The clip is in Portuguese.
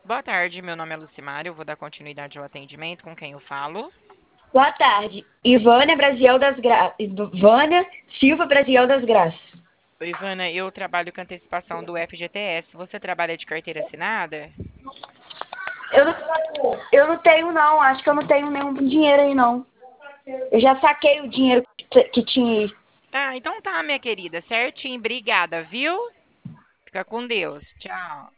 Boa tarde, meu nome é Lucimário, eu vou dar continuidade ao atendimento com quem eu falo. Boa tarde. Ivânia Silva Brasiel das Graças. Oi, Ivana, eu trabalho com antecipação do FGTS. Você trabalha de carteira assinada? Eu não tenho, não. Acho que eu não tenho nenhum dinheiro aí, não. Eu já saquei o dinheiro que tinha aí. Ah, então tá, minha querida, certinho. Obrigada, viu? Fica com Deus. Tchau.